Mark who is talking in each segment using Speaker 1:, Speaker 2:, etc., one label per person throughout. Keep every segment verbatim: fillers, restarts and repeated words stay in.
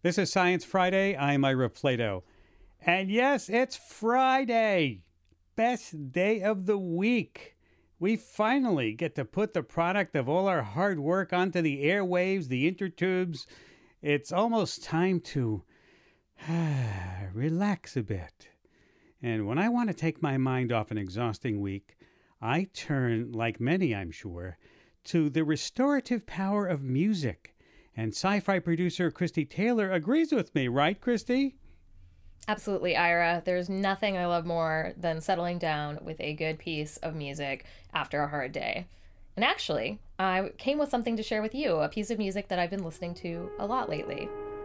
Speaker 1: This is Science Friday. I'm Ira Plato. And yes, it's Friday. Best day of the week. We finally get to put the product of all our hard work onto the airwaves, the intertubes. It's almost time to relax a bit. And when I want to take my mind off an exhausting week, I turn, like many I'm sure, to the restorative power of music. And sci-fi producer Christy Taylor agrees with me, right, Christy?
Speaker 2: Absolutely, Ira. There's nothing I love more than settling down with a good piece of music after a hard day. And actually, I came with something to share with you, a piece of music that I've been listening to a lot lately.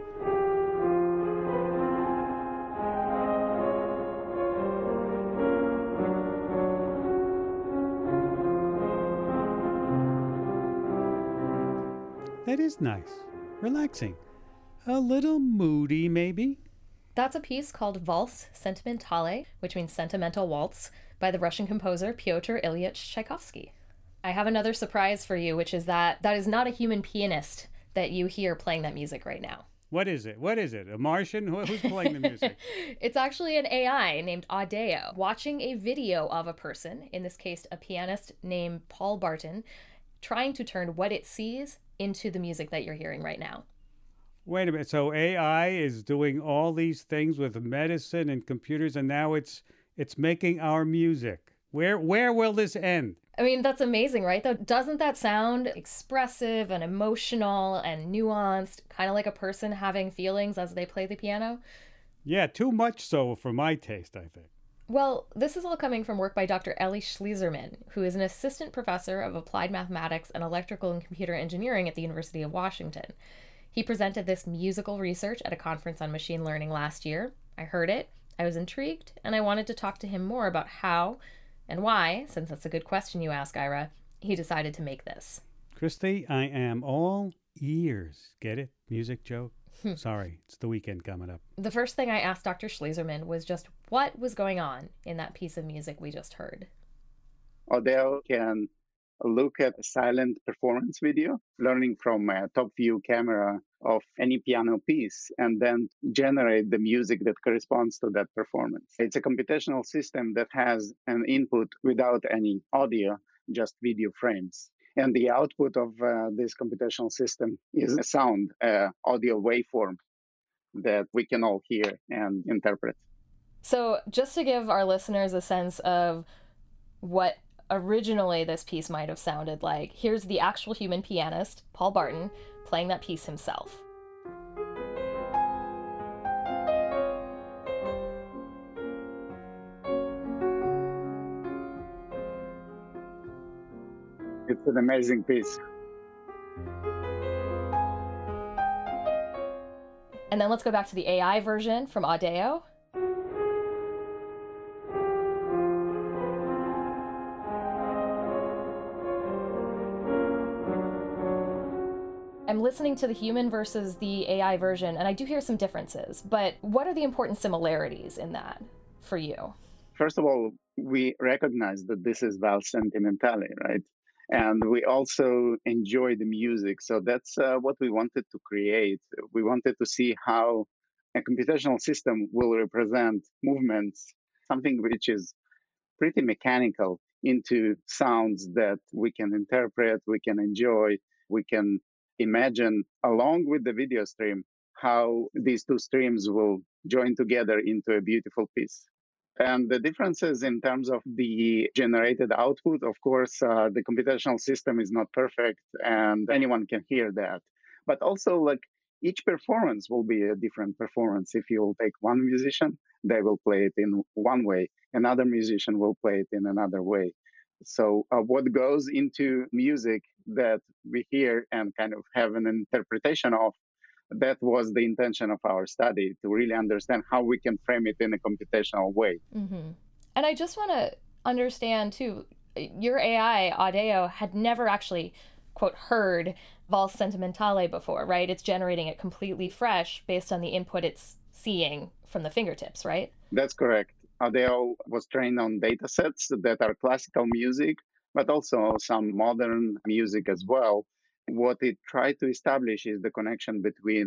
Speaker 1: That is nice. Relaxing. A little moody, maybe?
Speaker 2: That's a piece called Valse Sentimentale, which means sentimental waltz, by the Russian composer Pyotr Ilyich Tchaikovsky. I have another surprise for you, which is that that is not a human pianist that you hear playing that music right now.
Speaker 1: What is it? What is it? A Martian? Who's playing the music?
Speaker 2: It's actually an A I named Audeo, watching a video of a person, in this case a pianist named Paul Barton, trying to turn what it sees into the music that you're hearing right now.
Speaker 1: Wait a minute. So A I is doing all these things with medicine and computers, and now it's it's making our music. Where where will this end?
Speaker 2: I mean, that's amazing, right? Though, doesn't that sound expressive and emotional and nuanced, kind of like a person having feelings as they play the piano?
Speaker 1: Yeah, too much so for my taste, I think.
Speaker 2: Well, this is all coming from work by Doctor Ellie Schlieserman, who is an assistant professor of applied mathematics and electrical and computer engineering at the University of Washington. He presented this musical research at a conference on machine learning last year. I heard it, I was intrigued, and I wanted to talk to him more about how and why, since that's a good question you ask, Ira, he decided to make this.
Speaker 1: Christy, I am all ears. Get it? Music joke? Sorry, it's the weekend coming up.
Speaker 2: The first thing I asked Doctor Schlieserman was just what was going on in that piece of music we just heard.
Speaker 3: Audeo can look at a silent performance video, learning from a top view camera of any piano piece, and then generate the music that corresponds to that performance. It's a computational system that has an input without any audio, just video frames. And the output of uh, this computational system is a sound, uh, audio waveform that we can all hear and interpret.
Speaker 2: So, just to give our listeners a sense of what originally this piece might have sounded like, here's the actual human pianist, Paul Barton, playing that piece himself.
Speaker 3: It's an amazing piece.
Speaker 2: And then let's go back to the A I version from Audeo. I'm listening to the human versus the A I version, and I do hear some differences, but what are the important similarities in that for you?
Speaker 3: First of all, we recognize that this is Valse Sentimentale, right? And we also enjoy the music. So that's uh, what we wanted to create. We wanted to see how a computational system will represent movements, something which is pretty mechanical, into sounds that we can interpret, we can enjoy, we can imagine, along with the video stream, how these two streams will join together into a beautiful piece. And the differences in terms of the generated output, of course, uh, the computational system is not perfect and anyone can hear that. But also, like, each performance will be a different performance. If you'll take one musician, they will play it in one way. Another musician will play it in another way. So uh, what goes into music that we hear and kind of have an interpretation of, that was the intention of our study, to really understand how we can frame it in a computational way.
Speaker 2: Mm-hmm. And I just want to understand, too, your A I, Audeo, had never actually, quote, heard Valse Sentimentale before, right? It's generating it completely fresh based on the input it's seeing from the fingertips, right?
Speaker 3: That's correct. Audeo was trained on data sets that are classical music, but also some modern music as well. What it tried to establish is the connection between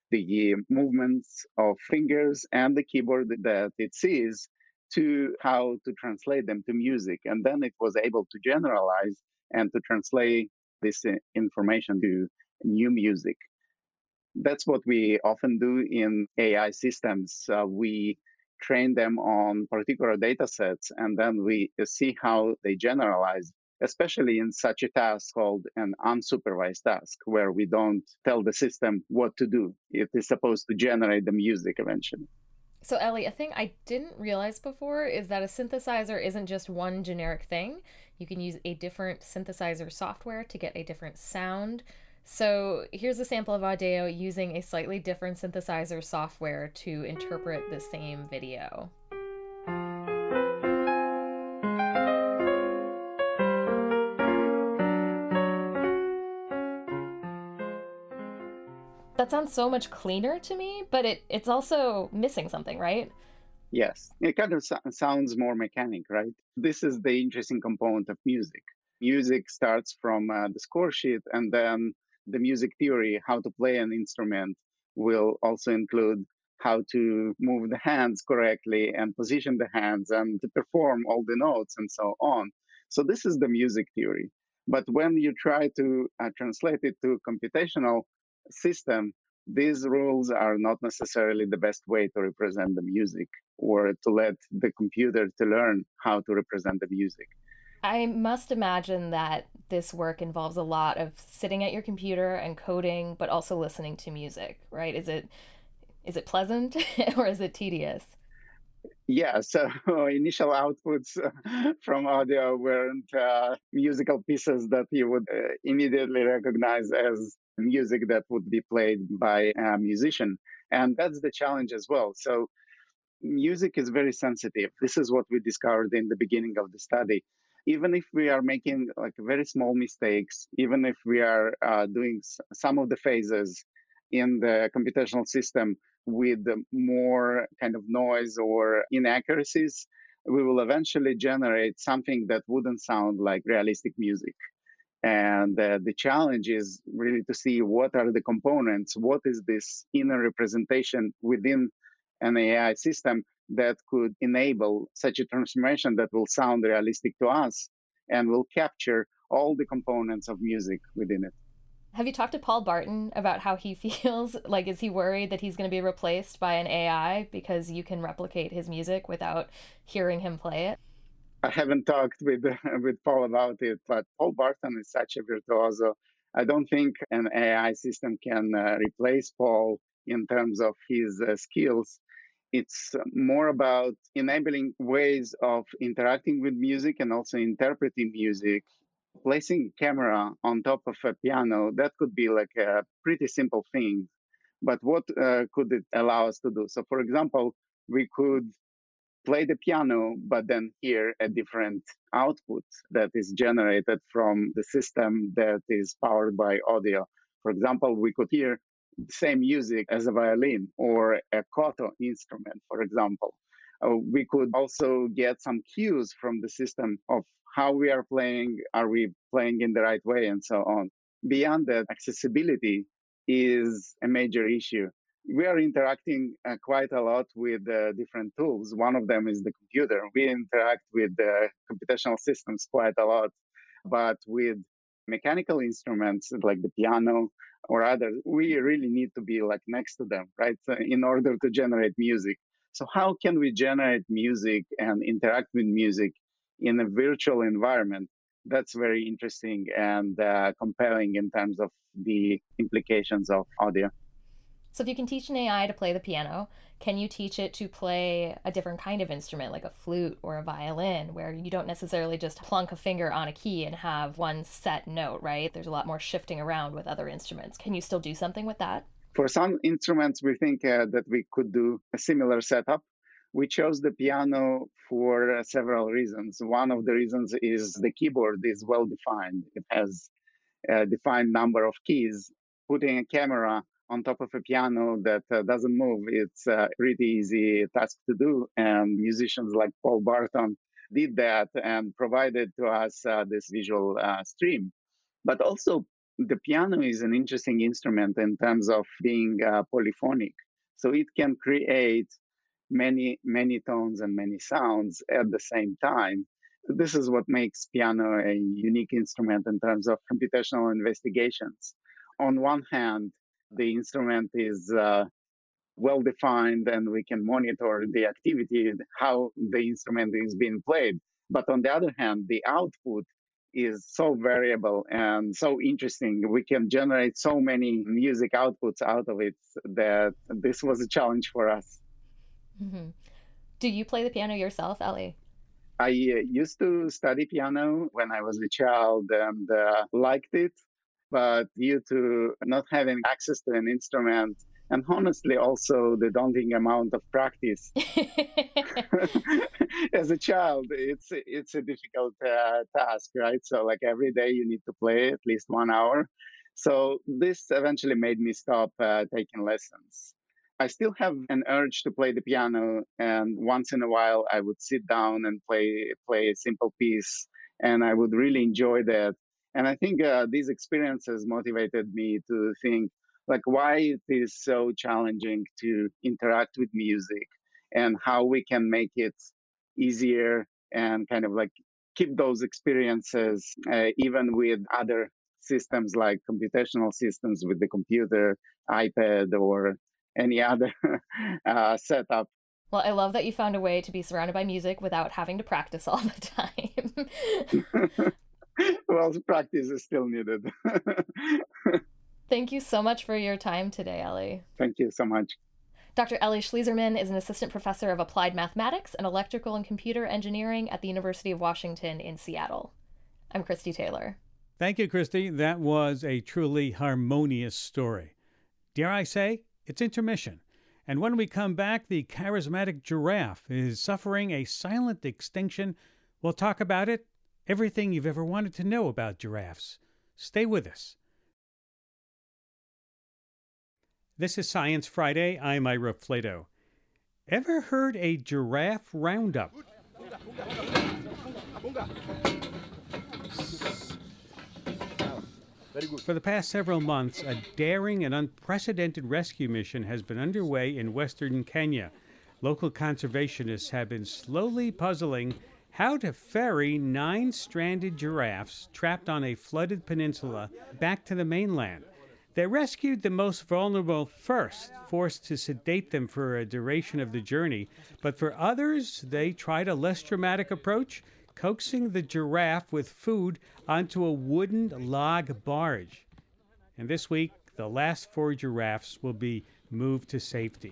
Speaker 3: the movements of fingers and the keyboard that it sees to how to translate them to music. And then it was able to generalize and to translate this uh, information to new music. That's what we often do in A I systems. Uh, we train them on particular data sets, and then we see how they generalize, especially in such a task called an unsupervised task, where we don't tell the system what to do. It is supposed to generate the music eventually.
Speaker 2: So, Ellie, a thing I didn't realize before is that a synthesizer isn't just one generic thing. You can use a different synthesizer software to get a different sound. So, here's a sample of Audeo using a slightly different synthesizer software to interpret the same video. That sounds so much cleaner to me, but it, it's also missing something, right?
Speaker 3: Yes, it kind of so- sounds more mechanic, right? This is the interesting component of music. Music starts from uh, the score sheet, and then the music theory, how to play an instrument, will also include how to move the hands correctly and position the hands and to perform all the notes and so on. So, this is the music theory. But when you try to uh, translate it to a computational system, these rules are not necessarily the best way to represent the music or to let the computer to learn how to represent the music.
Speaker 2: I must imagine that this work involves a lot of sitting at your computer and coding, but also listening to music, right? Is it is it pleasant or is it tedious?
Speaker 3: Yeah, so initial outputs from Audeo weren't uh, musical pieces that you would uh, immediately recognize as music that would be played by a musician. And that's the challenge as well. So music is very sensitive. This is what we discovered in the beginning of the study. Even if we are making like very small mistakes, even if we are uh, doing s- some of the phases in the computational system with more kind of noise or inaccuracies, we will eventually generate something that wouldn't sound like realistic music. And uh, the challenge is really to see what are the components, what is this inner representation within an A I system that could enable such a transformation that will sound realistic to us and will capture all the components of music within it.
Speaker 2: Have you talked to Paul Barton about how he feels? Like, is he worried that he's going to be replaced by an A I because you can replicate his music without hearing him play it?
Speaker 3: I haven't talked with with Paul about it, but Paul Barton is such a virtuoso. I don't think an A I system can uh, replace Paul in terms of his uh, skills. It's more about enabling ways of interacting with music and also interpreting music. Placing a camera on top of a piano, that could be like a pretty simple thing. But what uh, could it allow us to do? So, for example, we could play the piano, but then hear a different output that is generated from the system that is powered by audio. For example, we could hear the same music as a violin or a koto instrument, for example. Uh, we could also get some cues from the system of how we are playing, are we playing in the right way, and so on. Beyond that, accessibility is a major issue. We are interacting uh, quite a lot with uh, different tools. One of them is the computer. We interact with uh, computational systems quite a lot, but with mechanical instruments like the piano or others, we really need to be like next to them, right? So in order to generate music. So how can we generate music and interact with music in a virtual environment? That's very interesting and uh, compelling in terms of the implications of audio.
Speaker 2: So, if you can teach an A I to play the piano, can you teach it to play a different kind of instrument, like a flute or a violin, where you don't necessarily just plunk a finger on a key and have one set note, right? There's a lot more shifting around with other instruments. Can you still do something with that?
Speaker 3: For some instruments, we think uh, that we could do a similar setup. We chose the piano for uh, several reasons. One of the reasons is the keyboard is well defined. It has a defined number of keys. Putting a camera on top of a piano that uh, doesn't move, it's a pretty easy task to do. And musicians like Paul Barton did that and provided to us uh, this visual uh, stream. But also, The piano is an interesting instrument in terms of being uh, polyphonic. So it can create many, many tones and many sounds at the same time. This is what makes piano a unique instrument in terms of computational investigations. On one hand, the instrument is uh, well defined and we can monitor the activity, how the instrument is being played. But on the other hand, the output is so variable and so interesting. We can generate so many music outputs out of it that this was a challenge for us.
Speaker 2: Mm-hmm. Do you play the piano yourself, Ellie?
Speaker 3: I uh, used to study piano when I was a child and uh, liked it, but due to not having access to an instrument and honestly also the daunting amount of practice as a child, it's it's a difficult uh, task, right? So like every day you need to play at least one hour. So this eventually made me stop uh, taking lessons. I still have an urge to play the piano, and once in a while I would sit down and play play a simple piece, and I would really enjoy that. And I think uh, these experiences motivated me to think like why it is so challenging to interact with music, and how we can make it easier and kind of like keep those experiences uh, even with other systems like computational systems with the computer, iPad, or any other uh, setup.
Speaker 2: Well, I love that you found a way to be surrounded by music without having to practice all the time.
Speaker 3: Well, practice is still needed.
Speaker 2: Thank you so much for your time today, Ellie.
Speaker 3: Thank you so much.
Speaker 2: Doctor Ellie Schleizerman is an assistant professor of applied mathematics and electrical and computer engineering at the University of Washington in Seattle. I'm Christy Taylor.
Speaker 1: Thank you, Christy. That was a truly harmonious story. Dare I say, it's intermission. And when we come back, the charismatic giraffe is suffering a silent extinction. We'll talk about it, everything you've ever wanted to know about giraffes. Stay with us. This is Science Friday. I'm Ira Flato. Ever heard a giraffe roundup? For the past several months, a daring and unprecedented rescue mission has been underway in western Kenya. Local conservationists have been slowly puzzling how to ferry nine stranded giraffes trapped on a flooded peninsula back to the mainland. They rescued the most vulnerable first, forced to sedate them for a duration of the journey. But for others, they tried a less dramatic approach, coaxing the giraffe with food onto a wooden log barge. And this week, the last four giraffes will be moved to safety.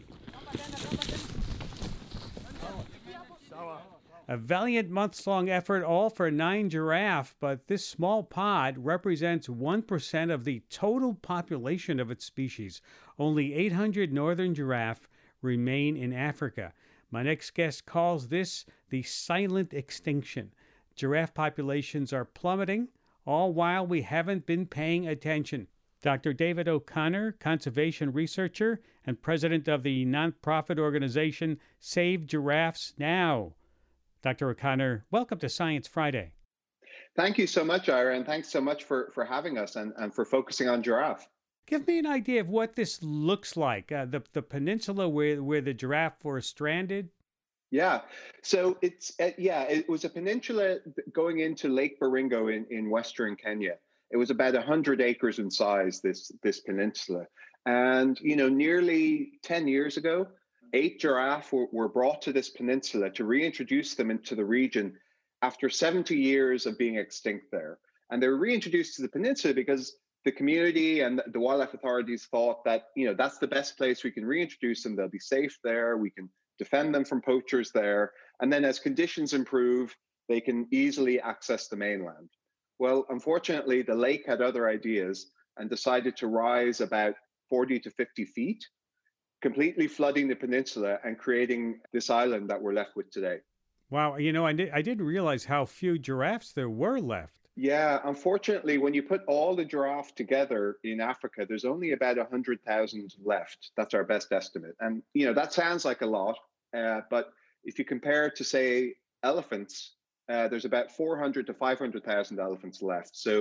Speaker 1: A valiant months-long effort, all for nine giraffe, but this small pod represents one percent of the total population of its species. Only eight hundred northern giraffe remain in Africa. My next guest calls this the silent extinction. Giraffe populations are plummeting, all while we haven't been paying attention. Doctor David O'Connor, conservation researcher and president of the nonprofit organization Save Giraffes Now. Doctor O'Connor, welcome to Science Friday.
Speaker 4: Thank you so much, Ira, and thanks so much for, for having us and, and for focusing on giraffe.
Speaker 1: Give me an idea of what this looks like, uh, the, the peninsula where, where the giraffe were stranded.
Speaker 4: Yeah, so it's, uh, yeah, it was a peninsula going into Lake Baringo in, in Western Kenya. It was about one hundred acres in size, this, this peninsula. And, you know, nearly ten years ago, eight giraffe were, were brought to this peninsula to reintroduce them into the region after seventy years of being extinct there. And they were reintroduced to the peninsula because the community and the wildlife authorities thought that, you know, that's the best place we can reintroduce them. They'll be safe there. We can defend them from poachers there. And then as conditions improve, they can easily access the mainland. Well, unfortunately, the lake had other ideas and decided to rise about forty to fifty feet, completely flooding the peninsula and creating this island that we're left with today.
Speaker 1: Wow, you know, I, did, I didn't realize how few giraffes there were left.
Speaker 4: Yeah, unfortunately, when you put all the giraffe together in Africa, there's only about one hundred thousand left. That's our best estimate. And, you know, that sounds like a lot, uh, but if you compare it to, say, elephants, uh, there's about four hundred to five hundred thousand elephants left. So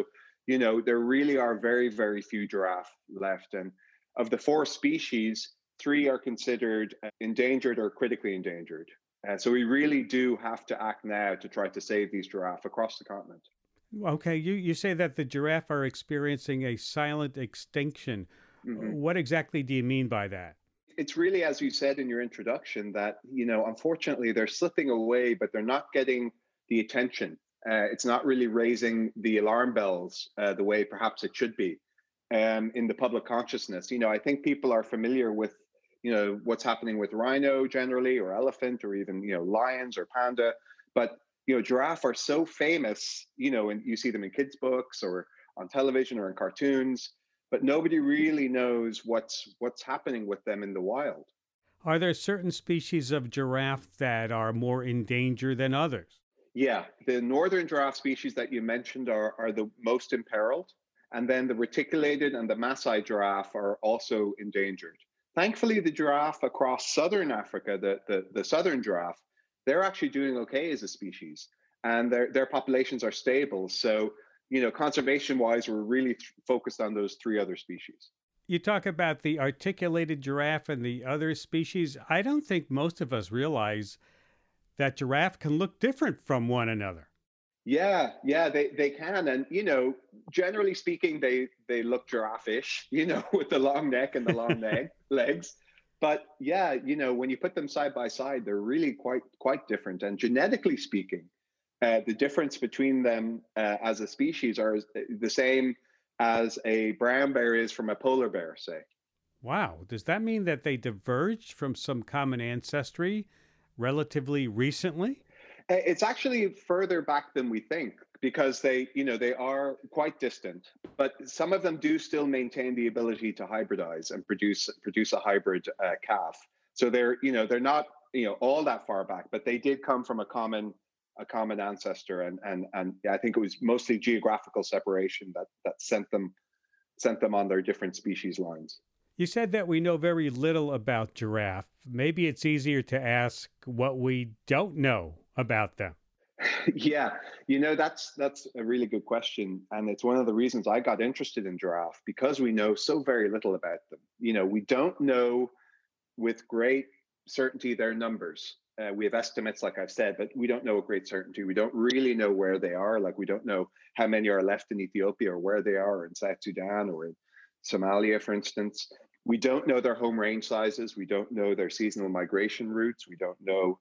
Speaker 4: You know, there really are very, very few giraffe left. And of the four species, three are considered endangered or critically endangered. Uh, so we really do have to act now to try to save these giraffe across the continent.
Speaker 1: Okay, you, you say that the giraffe are experiencing a silent extinction.
Speaker 4: Mm-hmm.
Speaker 1: What exactly do you mean by that?
Speaker 4: It's really, as you said in your introduction, that, you know, unfortunately they're slipping away, but they're not getting the attention. Uh, it's not really raising the alarm bells uh, the way perhaps it should be um, in the public consciousness. You know, I think people are familiar with, you know, what's happening with rhino generally, or elephant, or even, you know, lions or panda. But, you know, giraffe are so famous, you know, and you see them in kids' books or on television or in cartoons, but nobody really knows what's what's happening with them in the wild.
Speaker 1: Are there certain species of giraffe that are more in danger than others?
Speaker 4: Yeah, the northern giraffe species that you mentioned are, are the most imperiled. And then the reticulated and the Maasai giraffe are also endangered. Thankfully, the giraffe across southern Africa, the, the, the southern giraffe, they're actually doing okay as a species. And their, their populations are stable. So, you know, conservation-wise, we're really th- focused on those three other species.
Speaker 1: You talk about the articulated giraffe and the other species. I don't think most of us realize that giraffe can look different from one another.
Speaker 4: Yeah, yeah, they, they can. And, you know, generally speaking, they, they look giraffe-ish, you know, with the long neck and the long leg, legs. But yeah, you know, when you put them side by side, they're really quite quite different. And genetically speaking, uh, the difference between them uh, as a species are the same as a brown bear is from a polar bear, say.
Speaker 1: Wow. Does that mean that they diverged from some common ancestry relatively recently?
Speaker 4: It's actually further back than we think, because they, you know, they are quite distant, but some of them do still maintain the ability to hybridize and produce produce a hybrid uh, calf. So they're, you know, they're not, you know, all that far back, but they did come from a common a common ancestor, and and and I think it was mostly geographical separation that that sent them sent them on their different species lines.
Speaker 1: You said that we know very little about giraffe. Maybe it's easier to ask what we don't know about them.
Speaker 4: Yeah, you know, that's that's a really good question, and it's one of the reasons I got interested in giraffe, because we know so very little about them. You know, we don't know with great certainty their numbers. Uh, we have estimates, like I've said, but we don't know with great certainty. We don't really know where they are. Like, we don't know how many are left in Ethiopia, or where they are in South Sudan or in Somalia, for instance. We don't know their home range sizes. We don't know their seasonal migration routes. We don't know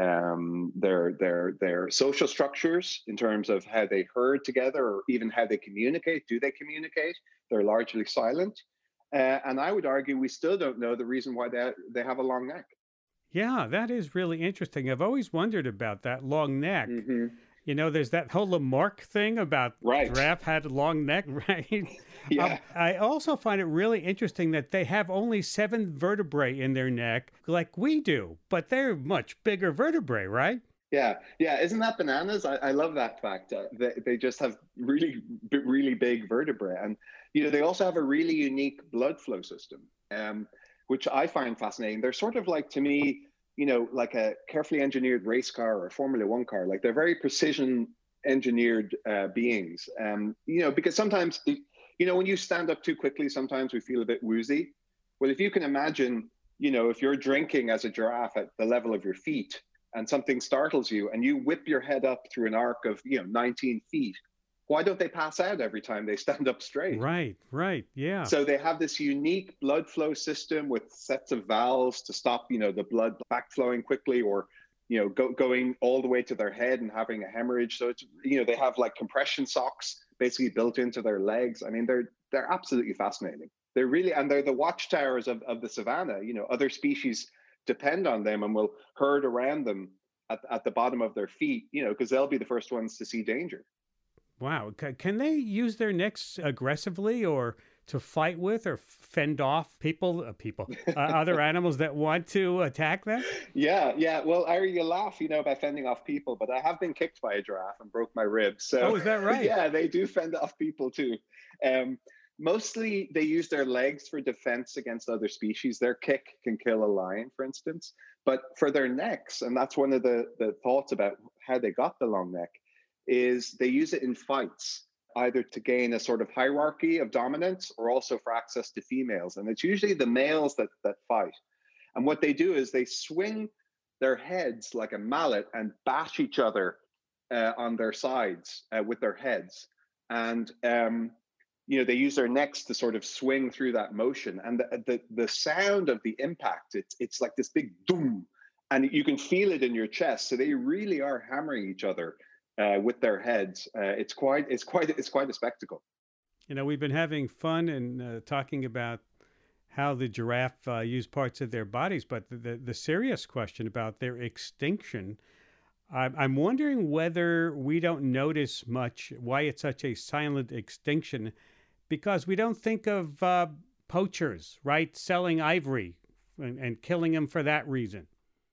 Speaker 4: um, their their their social structures in terms of how they herd together, or even how they communicate. Do they communicate? They're largely silent. Uh, and I would argue we still don't know the reason why they, they have a long neck.
Speaker 1: Yeah, that is really interesting. I've always wondered about that long neck.
Speaker 4: Mm-hmm.
Speaker 1: You know, there's that whole Lamarck thing about
Speaker 4: right.
Speaker 1: giraffe had a long neck, right?
Speaker 4: Yeah.
Speaker 1: Um, I also find it really interesting that they have only seven vertebrae in their neck like we do, but they're much bigger vertebrae, right?
Speaker 4: Yeah, yeah. Isn't that bananas? I, I love that fact. Uh, they, they just have really, really big vertebrae. And, you know, they also have a really unique blood flow system, um, which I find fascinating. They're sort of like, to me, you know, like a carefully engineered race car or a Formula One car. Like, they're very precision engineered uh, beings, um, you know, because sometimes, you know, when you stand up too quickly, sometimes we feel a bit woozy. Well, if you can imagine, you know, if you're drinking as a giraffe at the level of your feet, and something startles you and you whip your head up through an arc of, you know, nineteen feet, why don't they pass out every time they stand up straight?
Speaker 1: Right, right, yeah.
Speaker 4: So they have this unique blood flow system with sets of valves to stop, you know, the blood backflowing quickly, or, you know, go, going all the way to their head and having a hemorrhage. So it's, you know, they have like compression socks basically built into their legs. I mean, they're they're absolutely fascinating. They're really, and they're the watchtowers of, of the savannah. You know, other species depend on them and will herd around them at, at the bottom of their feet, you know, because they'll be the first ones to see danger.
Speaker 1: Wow. Can they use their necks aggressively, or to fight with, or fend off people, uh, people, uh, other animals that want to attack them?
Speaker 4: Yeah, yeah. Well, Ari, you laugh, you know, by fending off people, but I have been kicked by a giraffe and broke my ribs. So,
Speaker 1: oh, is that right?
Speaker 4: Yeah, they do fend off people too. Um, Mostly, they use their legs for defense against other species. Their kick can kill a lion, for instance. But for their necks, and that's one of the, the thoughts about how they got the long neck, is they use it in fights. either to gain a sort of hierarchy of dominance or also for access to females. And it's usually the males that, that fight. And what they do is they swing their heads like a mallet and bash each other uh, on their sides uh, with their heads. And, um, you know, they use their necks to sort of swing through that motion. And the, the, the sound of the impact, it's, it's like this big doom, and you can feel it in your chest. So they really are hammering each other uh, with their heads. Uh, it's quite, it's quite, it's quite a spectacle.
Speaker 1: You know, we've been having fun and uh, talking about how the giraffe uh, use parts of their bodies, but the, the, the serious question about their extinction, I'm, I'm wondering whether we don't notice much why it's such a silent extinction, because we don't think of uh, poachers, right, selling ivory and, and killing them for that reason.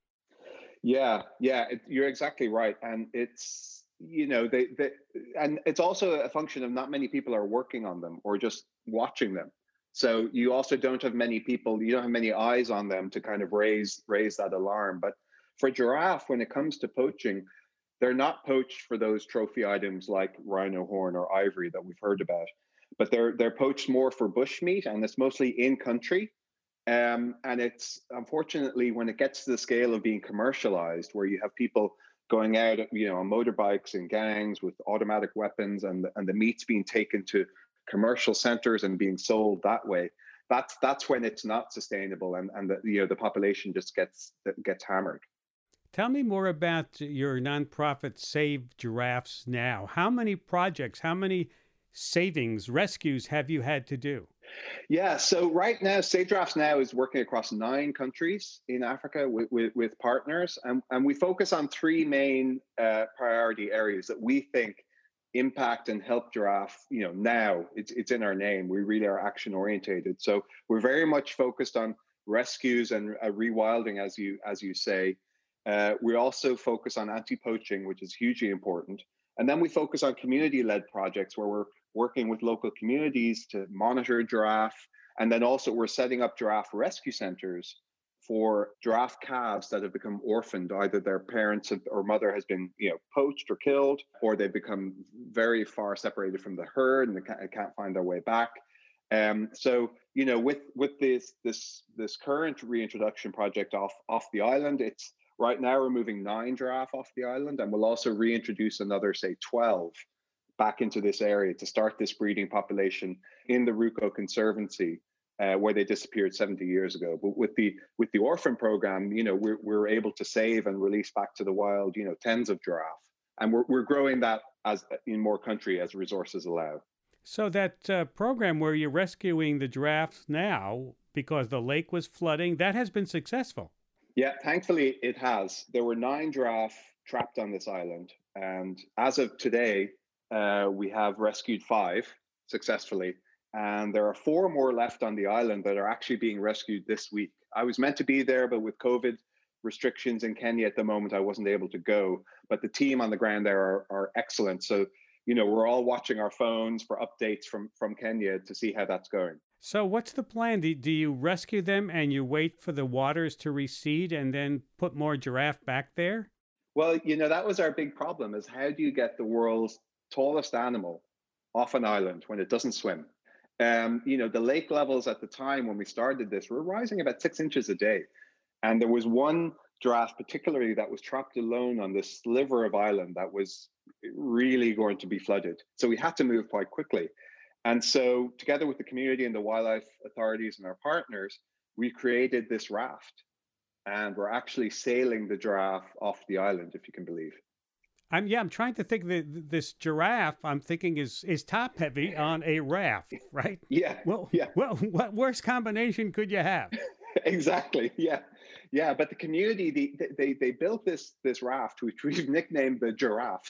Speaker 4: Yeah, yeah, it, you're exactly right. And it's, you know, they, they, and it's also a function of not many people are working on them or just watching them. So you also don't have many people, you don't have many eyes on them to kind of raise, raise that alarm. But for giraffe, when it comes to poaching, they're not poached for those trophy items like rhino horn or ivory that we've heard about, but they're, they're poached more for bushmeat, and it's mostly in country. Um, and it's unfortunately, when it gets to the scale of being commercialized, where you have people going out, you know, on motorbikes and gangs with automatic weapons, and and the meat's being taken to commercial centers and being sold that way, that's that's when it's not sustainable, and and the, you know, the population just gets gets hammered.
Speaker 1: Tell me more about your nonprofit Save Giraffes Now. How many projects, how many savings, rescues have you had to do?
Speaker 4: Yeah, so right now, Save Giraffes Now is working across nine countries in Africa with, with, with partners, and, and we focus on three main uh, priority areas that we think impact and help giraffe. You know, now it's it's in our name. We really are action orientated. So we're very much focused on rescues and uh, rewilding, as you as you say. Uh, we also focus on anti-poaching, which is hugely important, and then we focus on community-led projects where we're working with local communities to monitor giraffe. And then also we're setting up giraffe rescue centers for giraffe calves that have become orphaned. Either their parents have, or mother has been, you know, poached or killed, or they've become very far separated from the herd and they can't, can't find their way back. Um, so, you know, with with this this this current reintroduction project off off the island, it's right now we're moving nine giraffe off the island, and we'll also reintroduce another, say, twelve back into this area to start this breeding population in the Ruko Conservancy, uh, where they disappeared seventy years ago. But with the with the orphan program, you know, we're we're able to save and release back to the wild, you know, tens of giraffe, and we're we're growing that as in more country as resources allow.
Speaker 1: So that uh, program where you're rescuing the giraffes now because the lake was flooding, that has been successful.
Speaker 4: Yeah, thankfully it has. There were nine giraffe trapped on this island, and as of today, Uh, we have rescued five successfully, and there are four more left on the island that are actually being rescued this week. I was meant to be there, but with COVID restrictions in Kenya at the moment, I wasn't able to go. But the team on the ground there are, are excellent. So, you know, we're all watching our phones for updates from, from Kenya to see how that's going.
Speaker 1: So what's the plan? Do, do you rescue them and you wait for the waters to recede and then put more giraffe back there?
Speaker 4: Well, you know, that was our big problem, is how do you get the world's tallest animal off an island when it doesn't swim? Um, you know, the lake levels at the time when we started this were rising about six inches a day. And there was one giraffe particularly that was trapped alone on this sliver of island that was really going to be flooded. So we had to move quite quickly. And so together with the community and the wildlife authorities and our partners, we created this raft. And we're actually sailing the giraffe off the island, if you can believe.
Speaker 1: I'm yeah. I'm trying to think that this giraffe, I'm thinking, is is top heavy on a raft, right?
Speaker 4: Yeah.
Speaker 1: Well,
Speaker 4: yeah.
Speaker 1: Well, what worse combination could you have?
Speaker 4: Exactly. Yeah. Yeah. But the community, they they they built this this raft, which we've nicknamed the Giraffe.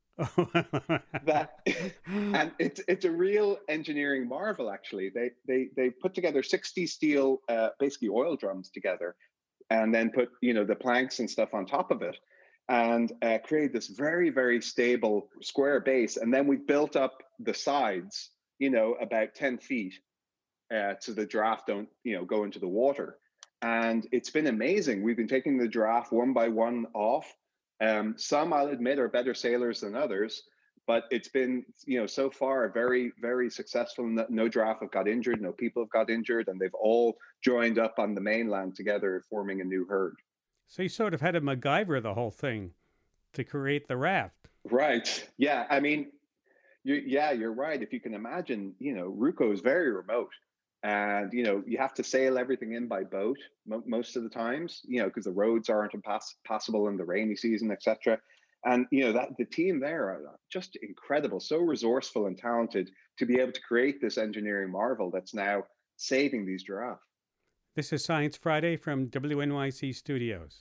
Speaker 4: that and it's it's a real engineering marvel. Actually, they they they put together sixty steel, uh, basically oil drums together, and then put, you know, the planks and stuff on top of it, and uh, create this very, very stable square base. And then we built up the sides, you know, about ten feet uh, so the giraffe don't, you know, go into the water. And it's been amazing. We've been taking the giraffe one by one off. Um, some, I'll admit, are better sailors than others, but it's been, you know, so far very, very successful. No, no giraffe have got injured, no people have got injured, and they've all joined up on the mainland together, forming a new herd.
Speaker 1: So you sort of had to MacGyver the whole thing to create the raft.
Speaker 4: Right. Yeah. I mean, you, yeah, you're right. If you can imagine, you know, Ruko is very remote, and you know you have to sail everything in by boat mo- most of the times, you know, because the roads aren't impass- passable in the rainy season, et cetera. And you know that the team there are just incredible, so resourceful and talented to be able to create this engineering marvel that's now saving these giraffes.
Speaker 1: This is Science Friday from W N Y C Studios.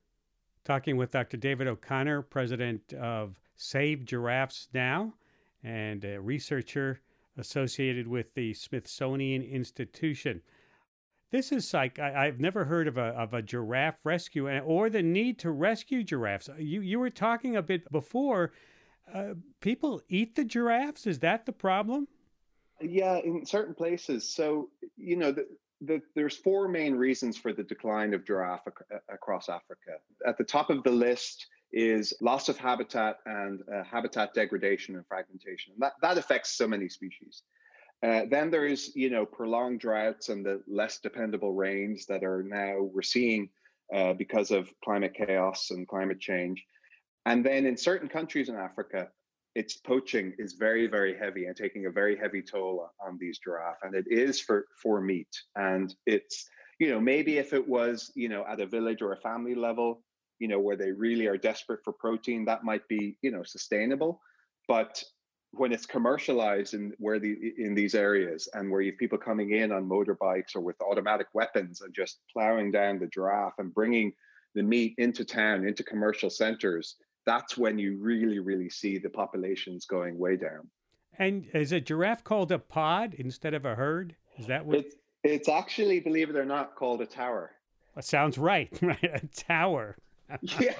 Speaker 1: Talking with Doctor David O'Connor, president of Save Giraffes Now, and a researcher associated with the Smithsonian Institution. This is like, I, I've never heard of a, of a giraffe rescue or the need to rescue giraffes. You, you were talking a bit before, uh, people eat the giraffes? Is that the problem?
Speaker 4: Yeah, in certain places. So, you know, the, the, there's four main reasons for the decline of giraffe ac- across Africa. At the top of the list is loss of habitat and uh, habitat degradation and fragmentation. That, that affects so many species. Uh, then there is, you know, prolonged droughts and the less dependable rains that are now we're seeing uh, because of climate chaos and climate change. And then in certain countries in Africa, its poaching is very, very heavy and taking a very heavy toll on these giraffe. And it is for, for meat. And it's, you know, maybe if it was, you know, at a village or a family level, you know, where they really are desperate for protein, that might be, you know, sustainable. But when it's commercialized in where the in these areas and where you have people coming in on motorbikes or with automatic weapons and just plowing down the giraffe and bringing the meat into town, into commercial centers, that's when you really, really see the populations going way down.
Speaker 1: And is a giraffe called a pod instead of a herd? Is that what?
Speaker 4: It's, it's actually, believe it or not, called a tower.
Speaker 1: That sounds right, right? A tower.
Speaker 4: Yeah.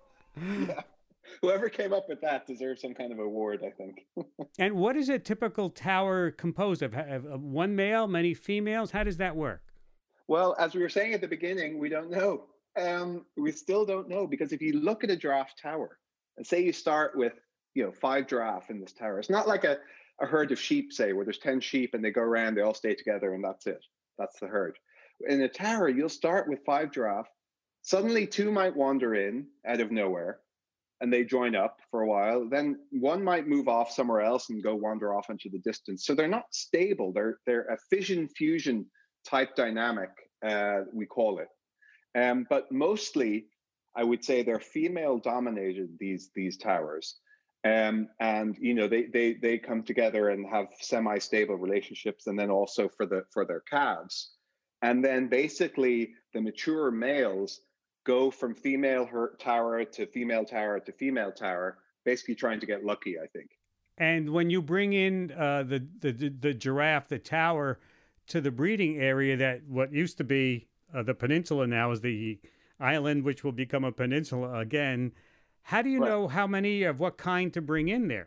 Speaker 4: Yeah. Whoever came up with that deserves some kind of award, I think.
Speaker 1: And what is a typical tower composed of? One male, many females? How does that work?
Speaker 4: Well, as we were saying at the beginning, we don't know. Um, we still don't know, because if you look at a giraffe tower and say you start with, you know, five giraffe in this tower, it's not like a, a herd of sheep, say, where there's ten sheep and they go around, they all stay together and that's it. That's the herd. In a tower, you'll start with five giraffe. Suddenly two might wander in out of nowhere and they join up for a while. Then one might move off somewhere else and go wander off into the distance. So they're not stable. They're they're a fission fusion type dynamic, uh, we call it. Um, but mostly, I would say they're female dominated, these these towers. Um, and you know they they they come together and have semi-stable relationships, and then also for the for their calves. And then basically the mature males go from female her- tower to female tower to female tower, basically trying to get lucky, I think.
Speaker 1: And when you bring in uh, the, the the giraffe, the tower, to the breeding area, that what used to be uh, the peninsula now is the island, which will become a peninsula again. How do you
Speaker 4: Right.
Speaker 1: know how many of what kind to bring in there?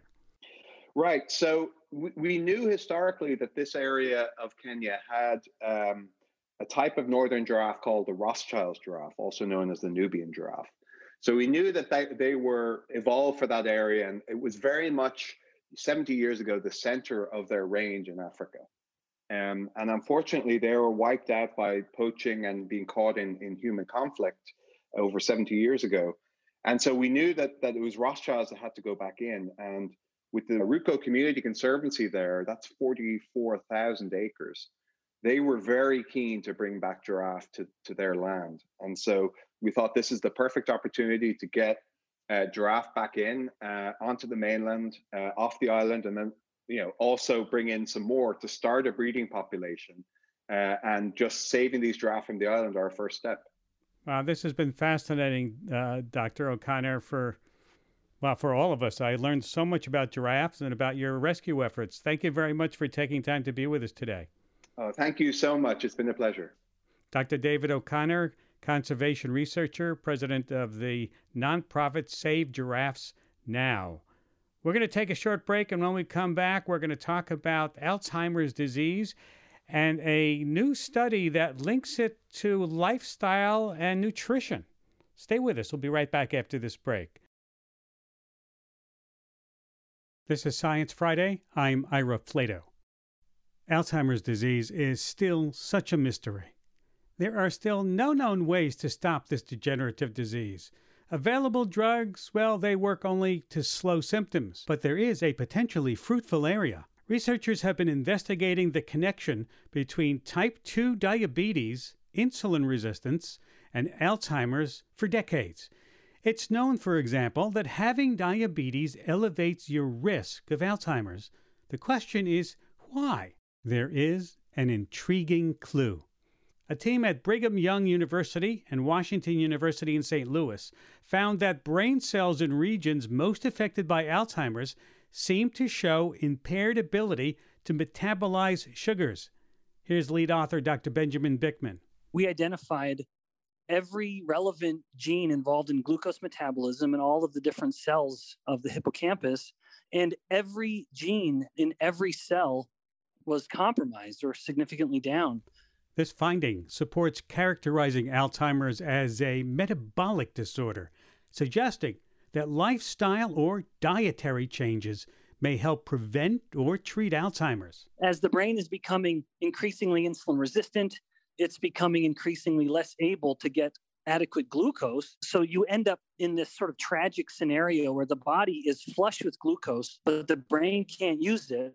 Speaker 4: Right. So we, we knew historically that this area of Kenya had um, a type of northern giraffe called the Rothschild giraffe, also known as the Nubian giraffe. So we knew that they, they were evolved for that area, and it was very much seventy years ago the center of their range in Africa. Um, and unfortunately, they were wiped out by poaching and being caught in, in human conflict over seventy years ago. And so we knew that, that it was Rothschilds that had to go back in. And with the Ruko Community Conservancy there, that's forty-four thousand acres. They were very keen to bring back giraffe to, to their land. And so we thought this is the perfect opportunity to get uh, giraffe back in uh, onto the mainland, uh, off the island, and then you know also bring in some more to start a breeding population. Uh, and just saving these giraffe from the island are our first step.
Speaker 1: Wow, this has been fascinating, uh, Doctor O'Connor, for well, for all of us. I learned so much about giraffes and about your rescue efforts. Thank you very much for taking time to be with us today.
Speaker 4: Oh, thank you so much. It's been a pleasure.
Speaker 1: Doctor David O'Connor, conservation researcher, president of the nonprofit Save Giraffes Now. We're going to take a short break, and when we come back, we're going to talk about Alzheimer's disease and a new study that links it to lifestyle and nutrition. Stay with us. We'll be right back after this break. This is Science Friday. I'm Ira Flato. Alzheimer's disease is still such a mystery. There are still no known ways to stop this degenerative disease. Available drugs, well, they work only to slow symptoms, but there is a potentially fruitful area. Researchers have been investigating the connection between type two diabetes, insulin resistance, and Alzheimer's for decades. It's known, for example, that having diabetes elevates your risk of Alzheimer's. The question is, why? There is an intriguing clue. A team at Brigham Young University and Washington University in Saint Louis found that brain cells in regions most affected by Alzheimer's seem to show impaired ability to metabolize sugars. Here's lead author Doctor Benjamin Bikman.
Speaker 5: We identified every relevant gene involved in glucose metabolism in all of the different cells of the hippocampus, and every gene in every cell was compromised or significantly down.
Speaker 1: This finding supports characterizing Alzheimer's as a metabolic disorder, suggesting that lifestyle or dietary changes may help prevent or treat Alzheimer's.
Speaker 5: As the brain is becoming increasingly insulin resistant, it's becoming increasingly less able to get adequate glucose. So you end up in this sort of tragic scenario where the body is flush with glucose, but the brain can't use it.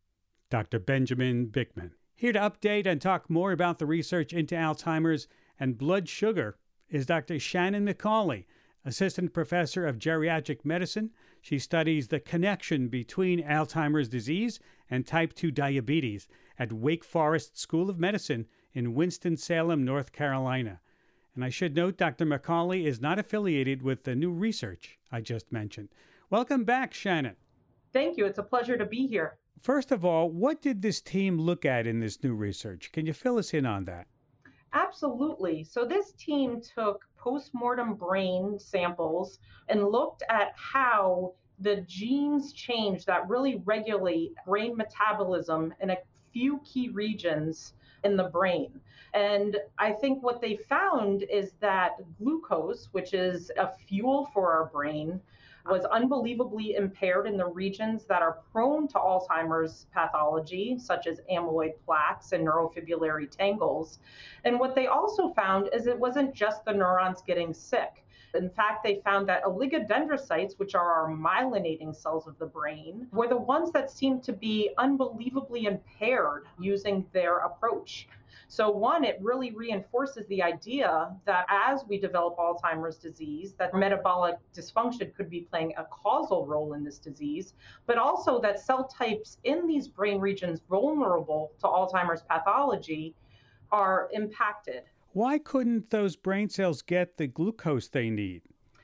Speaker 1: Doctor Benjamin Bikman. Here to update and talk more about the research into Alzheimer's and blood sugar is Doctor Shannon McCauley, Assistant Professor of Geriatric Medicine. She studies the connection between Alzheimer's disease and type two diabetes at Wake Forest School of Medicine in Winston-Salem, North Carolina. And I should note Doctor McCauley is not affiliated with the new research I just mentioned. Welcome back, Shannon.
Speaker 6: Thank you. It's a pleasure to be here.
Speaker 1: First of all, what did this team look at in this new research? Can you fill us in on that?
Speaker 6: Absolutely. So this team took postmortem brain samples and looked at how the genes change that really regulate brain metabolism in a few key regions in the brain. And I think what they found is that glucose, which is a fuel for our brain, was unbelievably impaired in the regions that are prone to Alzheimer's pathology, such as amyloid plaques and neurofibrillary tangles. And what they also found is it wasn't just the neurons getting sick. In fact, they found that oligodendrocytes, which are our myelinating cells of the brain, were the ones that seemed to be unbelievably impaired using their approach. So one, it really reinforces the idea that as we develop Alzheimer's disease, that metabolic dysfunction could be playing a causal role in this disease, but also that cell types in these brain regions vulnerable to Alzheimer's pathology are impacted.
Speaker 1: Why couldn't those brain cells get the glucose they need?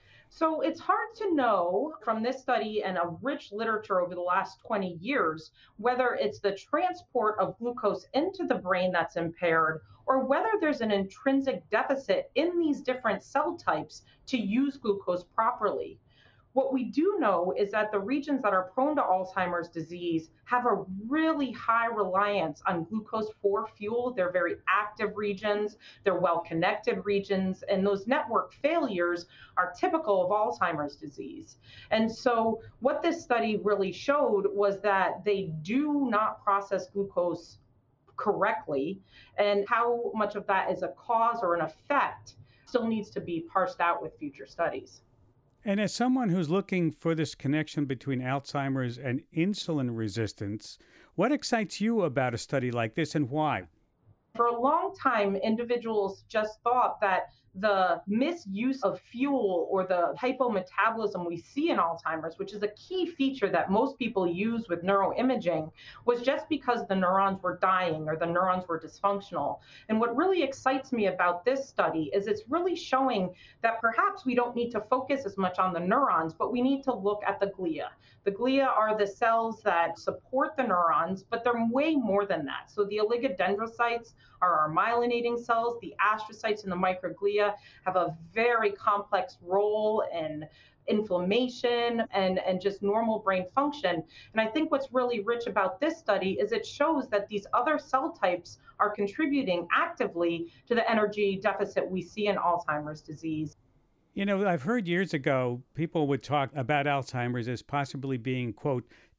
Speaker 6: So it's hard to know from this study and a rich literature over the last twenty years whether it's the transport of glucose into the brain that's impaired or whether there's an intrinsic deficit in these different cell types to use glucose properly. What we do know is that the regions that are prone to Alzheimer's disease have a really high reliance on glucose for fuel. They're very active regions, they're well-connected regions, and those network failures are typical of Alzheimer's disease. And so what this study really showed was that they do not process glucose correctly, and how much of that is a cause or an effect still needs to be parsed out with future studies.
Speaker 1: And as someone who's looking for this connection between Alzheimer's and insulin resistance, what excites you about a study like this and why?
Speaker 6: For a long time, individuals just thought that the misuse of fuel or the hypometabolism we see in Alzheimer's, which is a key feature that most people use with neuroimaging, was just because the neurons were dying or the neurons were dysfunctional. And what really excites me about this study is it's really showing that perhaps we don't need to focus as much on the neurons, but we need to look at the glia. The glia are the cells that support the neurons, but they're way more than that. So the oligodendrocytes are our myelinating cells. The astrocytes and the microglia have a very complex role in inflammation and, and just normal brain function. And I think what's really rich about this study is it shows that these other cell types are contributing actively to the energy deficit we see in Alzheimer's disease.
Speaker 1: You know, I've heard years ago people would talk about Alzheimer's as possibly being, quote,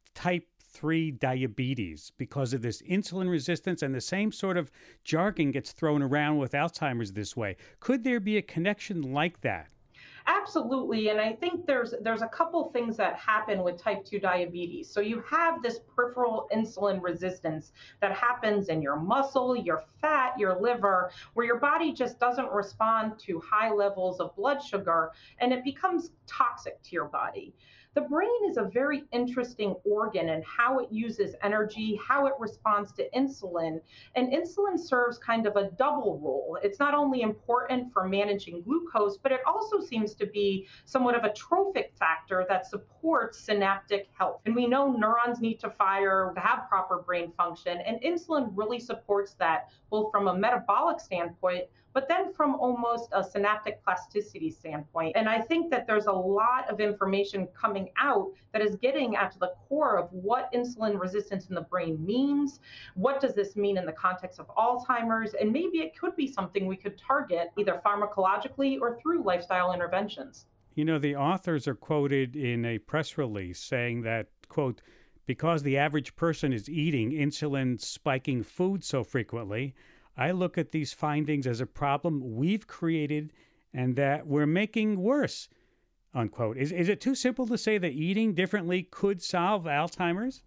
Speaker 1: type three diabetes because of this insulin resistance, and the same sort of jargon gets thrown around with Alzheimer's this way. Could there be a connection like that?
Speaker 6: Absolutely, and I think there's there's a couple things that happen with type two diabetes. So you have this peripheral insulin resistance that happens in your muscle, your fat, your liver, where your body just doesn't respond to high levels of blood sugar, and it becomes toxic to your body. The brain is a very interesting organ in how it uses energy, how it responds to insulin. And insulin serves kind of a double role. It's not only important for managing glucose, but it also seems to be somewhat of a trophic factor that supports synaptic health. And we know neurons need to fire to have proper brain function, and insulin really supports that, both from a metabolic standpoint, but then from almost a synaptic plasticity standpoint. And I think that there's a lot of information coming out that is getting at the core of what insulin resistance in the brain means. What does this mean in the context of Alzheimer's? And maybe it could be something we could target either pharmacologically or through lifestyle interventions.
Speaker 1: You know, the authors are quoted in a press release saying that, quote, because the average person is eating insulin spiking food so frequently, I look at these findings as a problem we've created and that we're making worse, unquote. Is, is it too simple to say that eating differently could solve Alzheimer's?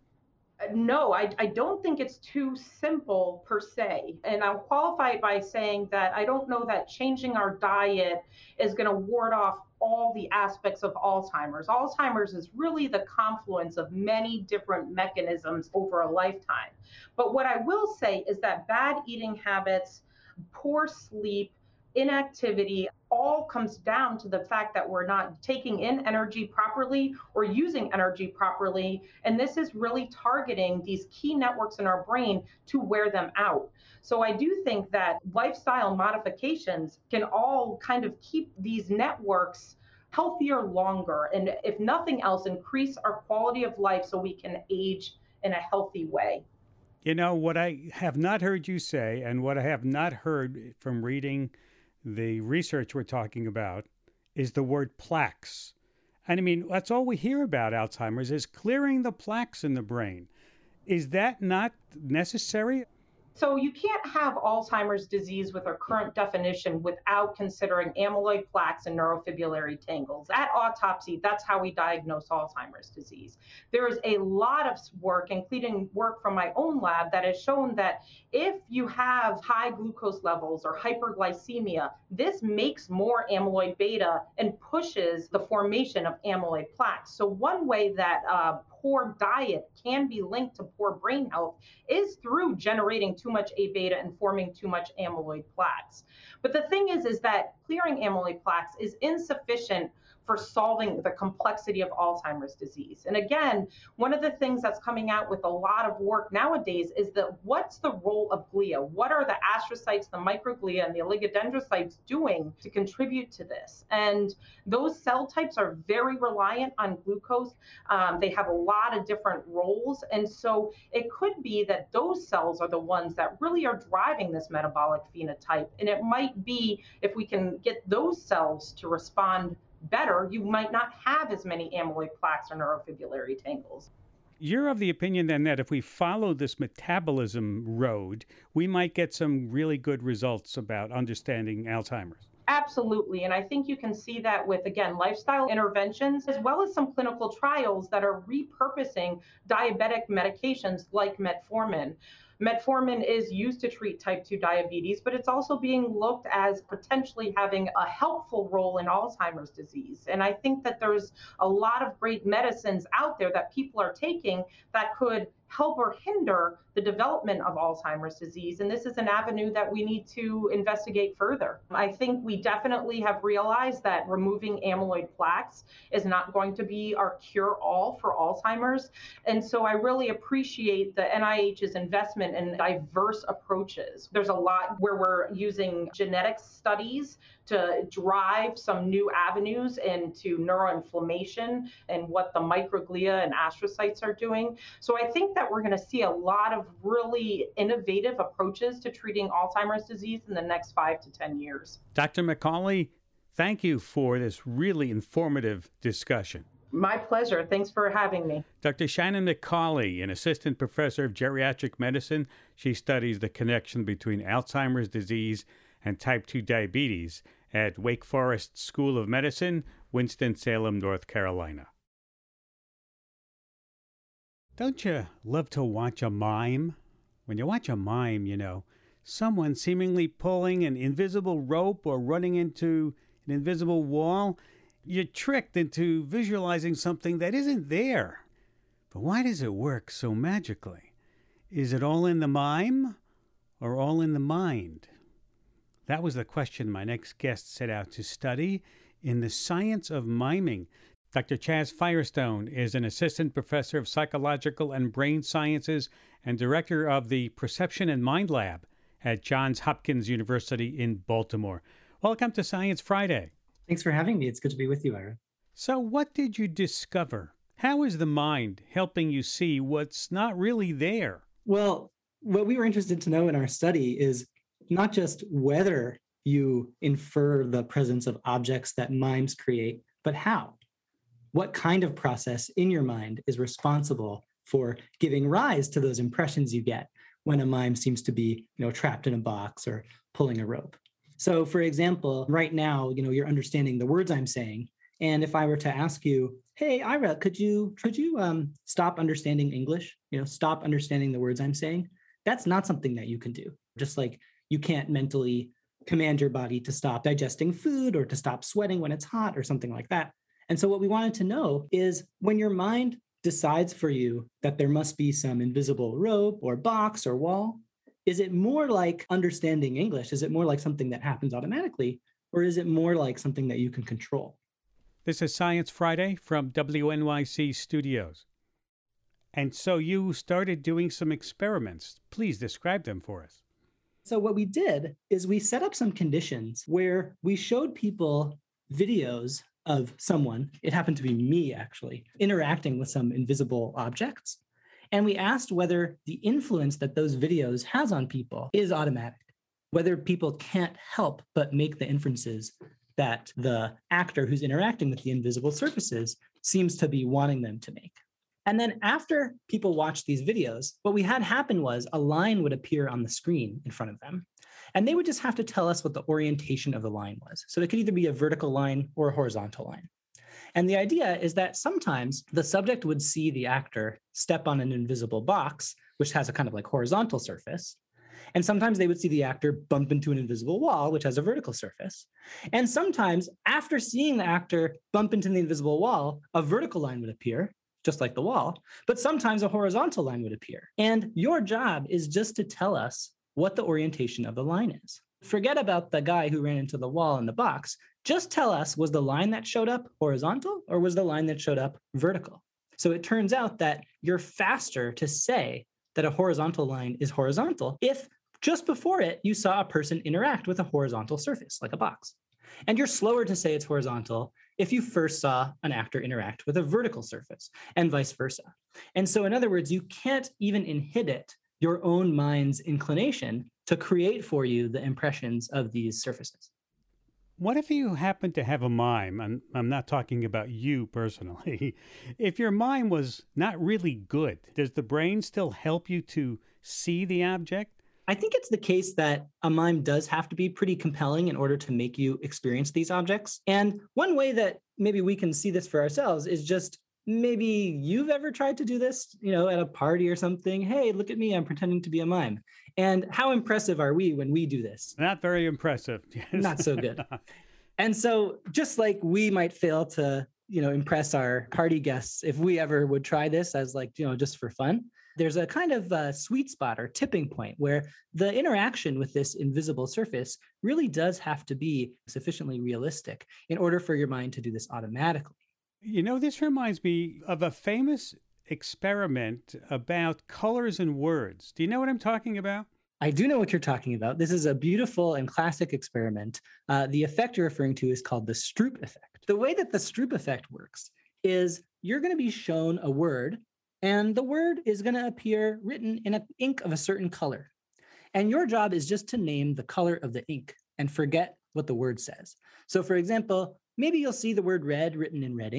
Speaker 6: No, I, I don't think it's too simple per se. And I'll qualify it by saying that I don't know that changing our diet is going to ward off all the aspects of Alzheimer's. Alzheimer's is really the confluence of many different mechanisms over a lifetime. But what I will say is that bad eating habits, poor sleep, inactivity, all comes down to the fact that we're not taking in energy properly or using energy properly. And this is really targeting these key networks in our brain to wear them out. So I do think that lifestyle modifications can all kind of keep these networks healthier longer. And if nothing else, increase our quality of life so we can age in a healthy way.
Speaker 1: You know, what I have not heard you say, and what I have not heard from reading the research we're talking about, is the word plaques. And I mean, that's all we hear about Alzheimer's is clearing the plaques in the brain. Is that not necessary?
Speaker 6: So you can't have Alzheimer's disease with our current definition without considering amyloid plaques and neurofibrillary tangles. At autopsy, that's how we diagnose Alzheimer's disease. There is a lot of work, including work from my own lab, that has shown that if you have high glucose levels or hyperglycemia, this makes more amyloid beta and pushes the formation of amyloid plaques. So one way that uh, poor diet can be linked to poor brain health is through generating too much A beta and forming too much amyloid plaques. But the thing is, is that clearing amyloid plaques is insufficient for solving the complexity of Alzheimer's disease. And again, one of the things that's coming out with a lot of work nowadays is that what's the role of glia? What are the astrocytes, the microglia, and the oligodendrocytes doing to contribute to this? And those cell types are very reliant on glucose. Um, they have a lot of different roles. And so it could be that those cells are the ones that really are driving this metabolic phenotype. And it might be if we can get those cells to respond better, you might not have as many amyloid plaques or neurofibrillary tangles.
Speaker 1: You're of the opinion then that if we follow this metabolism road, we might get some really good results about understanding Alzheimer's.
Speaker 6: Absolutely. And I think you can see that with, again, lifestyle interventions, as well as some clinical trials that are repurposing diabetic medications like metformin. Metformin is used to treat type two diabetes, but it's also being looked as potentially having a helpful role in Alzheimer's disease. And I think that there's a lot of great medicines out there that people are taking that could help or hinder the development of Alzheimer's disease. And this is an avenue that we need to investigate further. I think we definitely have realized that removing amyloid plaques is not going to be our cure-all for Alzheimer's. And so I really appreciate the N I H's investment in diverse approaches. There's a lot where we're using genetics studies to drive some new avenues into neuroinflammation and what the microglia and astrocytes are doing. So I think that we're going to see a lot of really innovative approaches to treating Alzheimer's disease in the next five to ten years.
Speaker 1: Doctor McCauley, thank you for this really informative discussion.
Speaker 6: My pleasure. Thanks for having me.
Speaker 1: Doctor Shannon McCauley, an assistant professor of geriatric medicine. She studies the connection between Alzheimer's disease and type two diabetes at Wake Forest School of Medicine, Winston-Salem, North Carolina. Don't you love to watch a mime? When you watch a mime, you know, someone seemingly pulling an invisible rope or running into an invisible wall, you're tricked into visualizing something that isn't there. But why does it work so magically? Is it all in the mime or all in the mind? That was the question my next guest set out to study in the science of miming. Doctor Chaz Firestone is an assistant professor of psychological and brain sciences and director of the Perception and Mind Lab at Johns Hopkins University in Baltimore. Welcome to Science Friday.
Speaker 7: Thanks for having me. It's good to be with you, Ira.
Speaker 1: So what did you discover? How is the mind helping you see what's not really there?
Speaker 7: Well, what we were interested to know in our study is not just whether you infer the presence of objects that mimes create, but how. What kind of process in your mind is responsible for giving rise to those impressions you get when a mime seems to be, you know, trapped in a box or pulling a rope? So, for example, right now, you know, you're understanding the words I'm saying. And if I were to ask you, hey, Ira, could you could you um, stop understanding English? You know, stop understanding the words I'm saying? That's not something that you can do. Just like you can't mentally command your body to stop digesting food or to stop sweating when it's hot or something like that. And so what we wanted to know is when your mind decides for you that there must be some invisible rope or box or wall, is it more like understanding English? Is it more like something that happens automatically? Or is it more like something that you can control?
Speaker 1: This is Science Friday from W N Y C Studios. And so you started doing some experiments. Please describe them for us.
Speaker 7: So what we did is we set up some conditions where we showed people videos of someone, it happened to be me actually, interacting with some invisible objects. And we asked whether the influence that those videos has on people is automatic, whether people can't help but make the inferences that the actor who's interacting with the invisible surfaces seems to be wanting them to make. And then after people watched these videos, what we had happen was a line would appear on the screen in front of them. And they would just have to tell us what the orientation of the line was. So it could either be a vertical line or a horizontal line. And the idea is that sometimes the subject would see the actor step on an invisible box, which has a kind of like horizontal surface. And sometimes they would see the actor bump into an invisible wall, which has a vertical surface. And sometimes after seeing the actor bump into the invisible wall, a vertical line would appear, just like the wall, but sometimes a horizontal line would appear. And your job is just to tell us what the orientation of the line is. Forget about the guy who ran into the wall in the box. Just tell us, was the line that showed up horizontal or was the line that showed up vertical? So it turns out that you're faster to say that a horizontal line is horizontal if just before it, you saw a person interact with a horizontal surface, like a box. And you're slower to say it's horizontal if you first saw an actor interact with a vertical surface, and vice versa. And so in other words, you can't even inhibit your own mind's inclination to create for you the impressions of these surfaces.
Speaker 1: What if you happen to have a mime? I'm, I'm not talking about you personally. If your mime was not really good, does the brain still help you to see the object?
Speaker 7: I think it's the case that a mime does have to be pretty compelling in order to make you experience these objects. And one way that maybe we can see this for ourselves is just maybe you've ever tried to do this, you know, at a party or something. Hey, look at me, I'm pretending to be a mime. And how impressive are we when we do this?
Speaker 1: Not very impressive. Yes.
Speaker 7: Not so good. And so just like we might fail to, you know, impress our party guests if we ever would try this as like, you know, just for fun, there's a kind of a sweet spot or tipping point where the interaction with this invisible surface really does have to be sufficiently realistic in order for your mind to do this automatically.
Speaker 1: You know, this reminds me of a famous experiment about colors and words. Do you know what I'm talking about?
Speaker 7: I do know what you're talking about. This is a beautiful and classic experiment. Uh, the effect you're referring to is called the Stroop effect. The way that the Stroop effect works is you're going to be shown a word, and the word is going to appear written in an ink of a certain color. And your job is just to name the color of the ink and forget what the word says. So for example, maybe you'll see the word red written in red ink,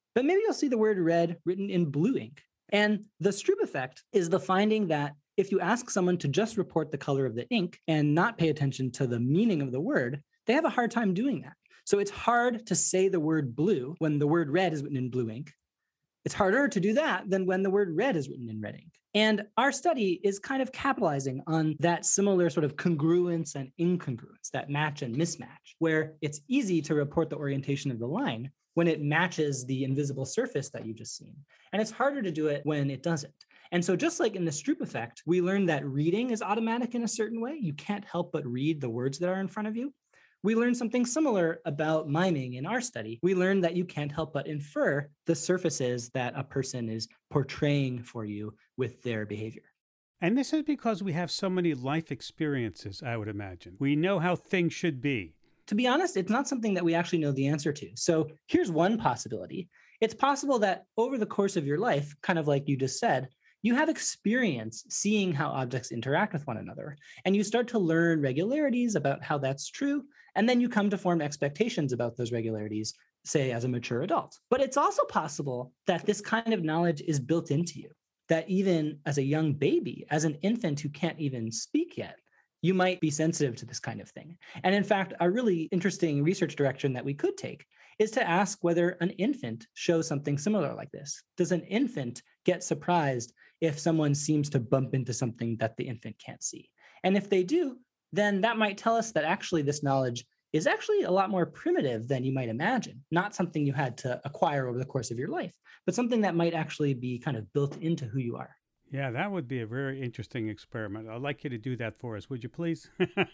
Speaker 7: but maybe you'll see the word red written in blue ink. And the Stroop effect is the finding that if you ask someone to just report the color of the ink and not pay attention to the meaning of the word, they have a hard time doing that. So it's hard to say the word blue when the word red is written in blue ink. It's harder to do that than when the word red is written in red ink. And our study is kind of capitalizing on that similar sort of congruence and incongruence, that match and mismatch, where it's easy to report the orientation of the line when it matches the invisible surface that you've just seen. And it's harder to do it when it doesn't. And so just like in the Stroop effect, we learned that reading is automatic in a certain way. You can't help but read the words that are in front of you. We learned something similar about miming in our study. We learned that you can't help but infer the surfaces that a person is portraying for you with their behavior.
Speaker 1: And this is because we have so many life experiences, I would imagine. We know how things should be.
Speaker 7: To be honest, it's not something that we actually know the answer to. So here's one possibility. It's possible that over the course of your life, kind of like you just said, you have experience seeing how objects interact with one another, and you start to learn regularities about how that's true, and then you come to form expectations about those regularities, say as a mature adult. But it's also possible that this kind of knowledge is built into you, that even as a young baby, as an infant who can't even speak yet, you might be sensitive to this kind of thing. And in fact, a really interesting research direction that we could take is to ask whether an infant shows something similar like this. Does an infant get surprised if someone seems to bump into something that the infant can't see? And if they do, then that might tell us that actually this knowledge is actually a lot more primitive than you might imagine, not something you had to acquire over the course of your life, but something that might actually be kind of built into who you are.
Speaker 1: Yeah, that would be a very interesting experiment. I'd like you to do that for us, would you please?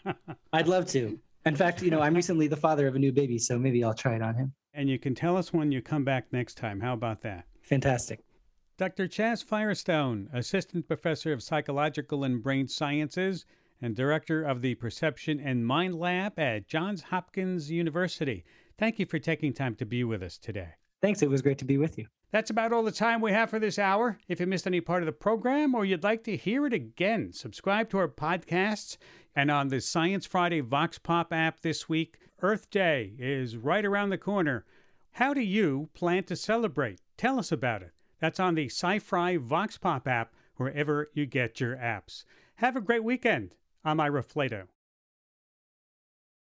Speaker 7: I'd love to. In fact, you know, I'm recently the father of a new baby, so maybe I'll try it on him.
Speaker 1: And you can tell us when you come back next time. How about that?
Speaker 7: Fantastic.
Speaker 1: Doctor Chas Firestone, Assistant Professor of Psychological and Brain Sciences and Director of the Perception and Mind Lab at Johns Hopkins University. Thank you for taking time to be with us today.
Speaker 7: Thanks. It was great to be with you.
Speaker 1: That's about all the time we have for this hour. If you missed any part of the program or you'd like to hear it again, subscribe to our podcasts. And on the Science Friday Vox Pop app this week, Earth Day is right around the corner. How do you plan to celebrate? Tell us about it. That's on the Sci-Fi Vox Pop app, wherever you get your apps. Have a great weekend. I'm Ira Flato.